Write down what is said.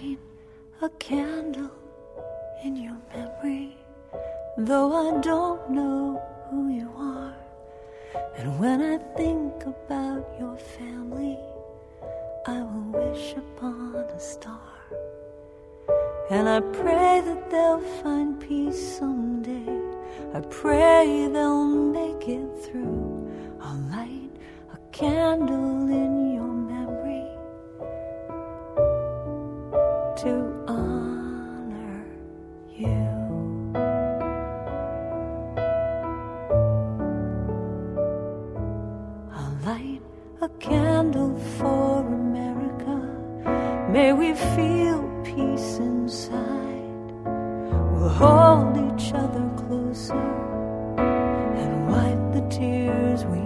light a candle in your memory, though I don't know who you are. And when I think about your family, I will wish upon a star. And I pray that they'll find peace someday. I pray they'll make it through. I'll light a candle in your memory to honor you. I'll light a candle for America. May we feel peace inside. We'll hold each other closer and wipe the tears we